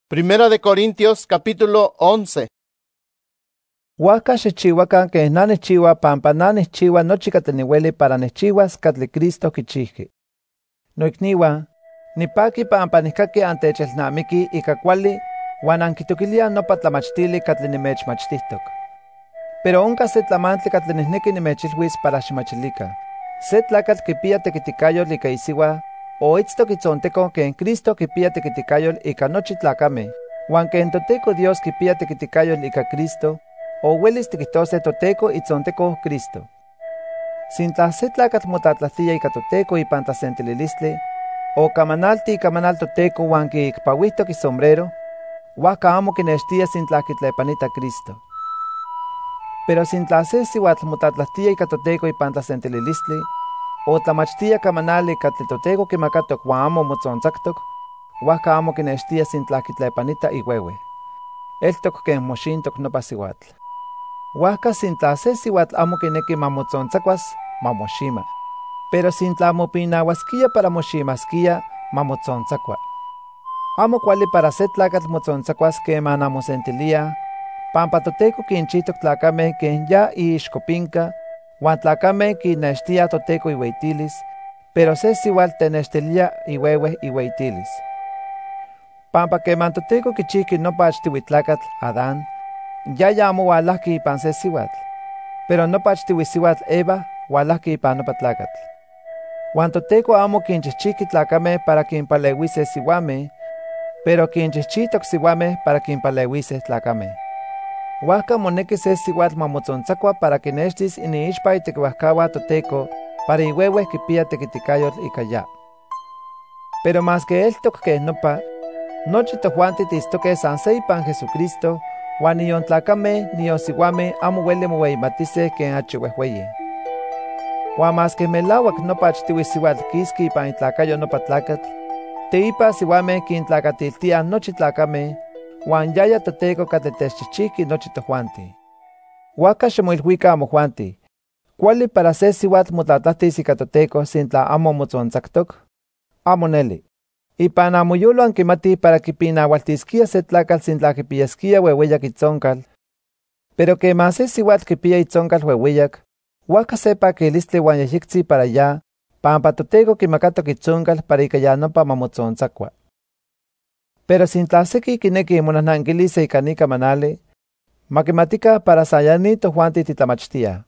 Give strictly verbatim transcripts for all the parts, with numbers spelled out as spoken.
Primera de Corintios capítulo once. Huaca xechchihuacan que na nechchiua pampa na nechchiua nochi catli niueli para nechchiuas catli Cristo quichihqui. Noicniuan, nipaki pampa nicaqui antechelnamiki ika kuali uan anquitoquiliah nopa tlamachtili catli nimechmachtihtoc. Pero onca se tlamantli catli nihnequi nimechilhuis para ximachilica. Se tlacatl quipia tequiticayol ika isiua, o itztoc itzonteco ken Cristo quipia tequiticayol ika nochi tlacameh, uan ken Toteco Dios quipia tequiticayol ika Cristo, o uelis tiquihtose Toteco itzonteco Cristo. Sintla se tlacatl motlatlahtia ika Toteco ipan tlasentililistli, o camanalti icamanal Toteco uan quiicpauihtoc isombrero, huaca amo quinextia sintla quitlepanita Cristo. Pero sintla se siuatl motlatlahtia ika Toteco ipan tlasentililistli, o tlamachtia camanali catli Toteco quimacatoc uan amo motzontzaktoc, huaca amo quinextia sintla quitlepanita iueue. Eltoc ken moxintoc nopa siuatl. Huaca sintla se siuatl amo quinequi mamotzontzacuas, mamoxima. Pero sintla mopinahuasquia para moximasquia, mamotzontzacua. Amo cuali para se tlacatl motzontzacuas queman amosentilia, pampa Toteco quinchihtoc tlacameh ken ya iixcopinca, uan tlacameh quinextia Toteco iueitilis, pero se siuatl tenextilia iueue iueitilis. Pampa queman Toteco quichihqui nopa achtiui tlacatl, Adán, yaya amo ualahqui ipan se siuatl, pero nopa achtiui siuatl Eva ualahqui ipan nopa tlacatl. Uan Toteco amo quinchihchihqui tlacameh para quinpaleuise siuameh, pero quinchihchihtoc siuameh para quinpaleuise tlacameh. Huaca monequi se siuatl mamotzontzacua para quinextis iniixpa itequiuajcaua Toteco para iueue quipia tequiticayotl ika ya. Pero mas que eltoc queh nopa, nochi tojuanti tiistoqueh san se ipan Jesucristo, uan nion tlacameh nion siuameh amo ueli moueyimatiseh ken achi uehueyi. Uan mas que melauac nopa achtiui siuatl quisqui ipan itlacayo nopa tlacatl, teipa siuameh quintlacatiltiah nochi tlacameh, uan yaya Toteco catli techchihchihqui nochi tojuanti. Huaca ximoilhuica amojuanti, cuali para se siuatl motlatlahtis ika Toteco sintla amo motzontzaktoc? Amo neli. Ipan amoyolo anquimatih para quipinaualtisquia se tlacatl sintla quipiyasquia ueueyac itzoncal, pero queman se siuatl quipia itzoncal ueueyac, huaca se paquilistli uan yeyictzi para ya, pampa Toteco quimacatoc itzoncal para ika ya nopa mamotzontzacua. Pero sintla sequi quinequi monananquilise ika ni camanali, maquimatica para san ya ni tojuanti titlamachtiah.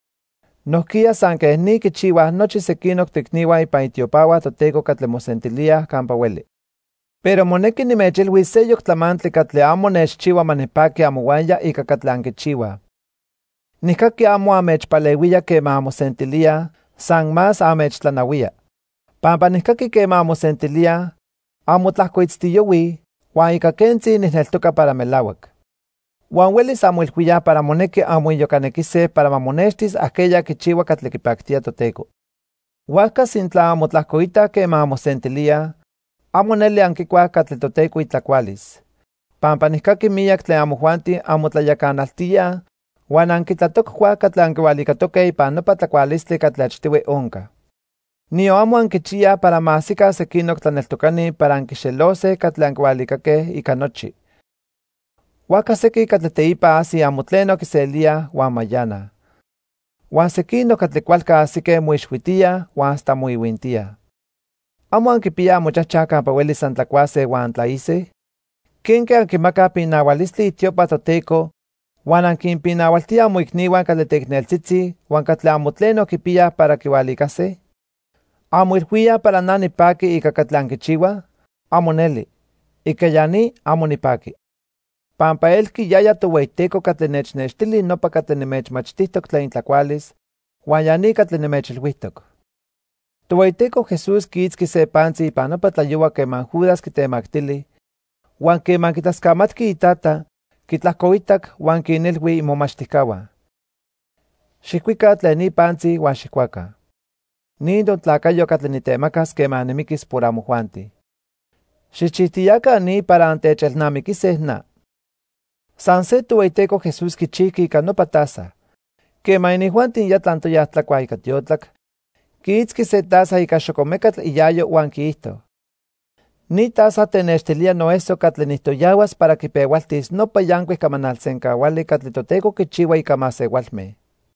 Nohquia san queh ni quichiuah nochi sequinoc ticniuan ipan itiopauah Toteco catli mosentiliah campa ueli. Pero monequi nimechilhuis seyoc tlamantli catli amo nechchiua manipaqui amouaya ika catli anquichiuah. Nicaqui amo amechpaleuia queman amosentiliah, san más amechtlanauia. Pampa nicaqui queman amosentiliah, amo tlahcoitztiyouih, uan ika quentzi nihneltoca para melauac. Uan uelis amoilhuiah para monequi amoiyocanequise para mamonextis aquella quichiua catli quipactia Toteco. Huaca sintla amo tlahcoitah queman amosentiliah, amo neli anquicuah catli Toteco itlacualis. Pampa nicaqui miyac tlen amojuanti amo tlayacanaltiah, uan anquitlatocuah catli anquiualicatoqueh ipan nopa tlacualistli catli achtiui onca. Nio amo anquichiah para mahsica sequinoc tlaneltocani para anquixelose catli anquiualicaqueh ika nochi. Huaca sequi catli teipa asi amo tleno quiseliah uan mayana. Uan sequinoc catli cualca asique moixuitiah uan hasta moiuintiah. Amo anquipiah mochahchah campa uelis antlacuase uan tlaise? Quenque anquimacah pinaualistli itiopa Toteco, uan anquinpinaualtiah moicniuan catli teicneltzitzi uan catli amo tleno quipiah para quiualicase? Amo ilhuiah para na nipaqui ika catli anquichiuah? Amo neli. Ika ya ni amo nipaqui. Pampa elqui yaya toueiteco catli nechnextili nopa catli nimechmachtihtoc tlen tlacualis, uan ya ni catli nimechilhuihtoc. Toueiteco Jesús quiitzqui se pantzi ipan nopa tlayoua queman Judas quitemactili, uan queman quitlascamatqui itata, quitlahcoitac uan quinilhui imomachtihcauah: xihcuica tlen ni pantzi uan xihcuaca. Nin totlacayo catli nitemacas queman nimiquis por amojuanti. Xihchihtiyaca ni para antechelnamiquiseh na. San se toueiteco Jesús quichihqui ika nopa taza. Queman inijuantin ya tlantoyah tlacuah ika tiotlac, quiitzqui se taza ika xocomecatl iyayo uan quiihto: Ni taza tenextilia noeso katli nihtoyawas para kipewaltis nopa yankuik kamanalsenkawali katli Toteco kichiua ika masewalmeh.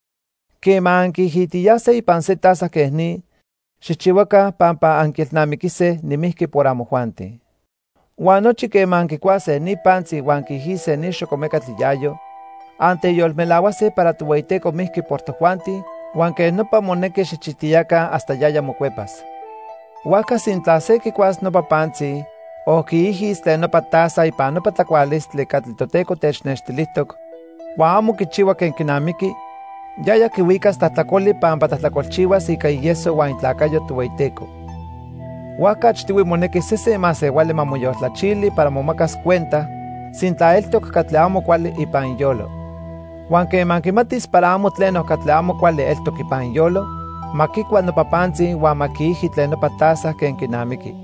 Kema ankihitiyase ipan se taza keh ni, xikchiuakan pampa ankilnamiquise nimihki por amojuanti. Uan nochi kema ankikuase ni pantzi uan kihise ni xokomekatl yayo, anteyolmelauase para Tohueyiteco mihki por tojuanti, uan keh nopa moneki xichihtiyakan hasta yaya mokuepas. Huajka sintla se kikuas nopa pantzi, o kiihis tlen nopa taza ipan nopa tlakualistli katli Toteco technextilihtok, uan amo kichiua ken kinamiki, yaya kiuikas tlahtlakoli pampa tlahtlakolchiuas ika iyeso uan itlakayo Tohueyiteco. Huajka achtiui moneki sese masewali mamoyoltlachili para momakas cuenta, sintla eltok katli amo kuali ipan iyolo. Huan keman kimatis para amo tleno katli amo kuali eltok ipan iyolo, makikua nopa pantzi uan makiiji tlen nopa taza ken kinamiki.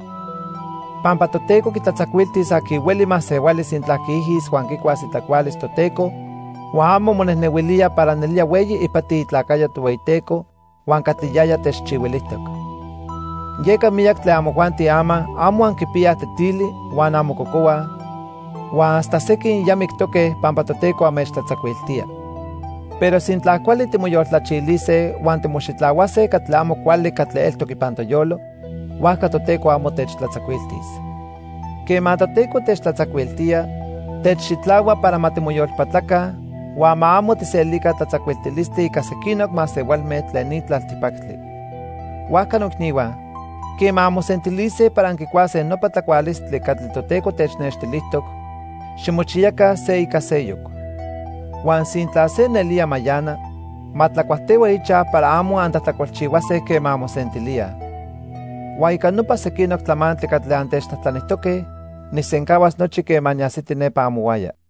Pampa Toteco kitlatzakuiltis aki ueli masewali sintla kiihis uan kikuas itlakualis Toteco, uan amo monehneuilia para nelia weyi ipati itlakayo Tohueyiteco, uan katli yaya techchiuilihtok. Yeka miyak tlen amojuanti ama amo ankipiah tetili uan amo kokoa, uan hasta sekin ya miktokeh pampa Toteco amechtlatzakuiltia. Pero sintla kuali timoyoltlachilise uan timoxitlauase katli amo kuali katli eltok ipan toyolo, huajka Toteco amo techtlatzakuiltis. Kema Toteco techtlatzakuiltia, techxitlaua para ma timoyolpatlakan, uan ma amo tiselika tlatzakuiltilistli ika sekinok masewalmeh tlen ni tlaltipaktli. Huajka nokniuan, kema amosentilise para ankikuase nopa tlakualistli katli Toteco technextilihtok, ximochiaka se ika seyok. Huan sintla se nelia mayana, matlakuahteua icha para amo antlahtlakolchiuase kema amosentilia. Huan ika nopa sekinok tlamantli katli antechtlahtlanihtoke, nisenkawas nochi kema niasiti nepa amowaya.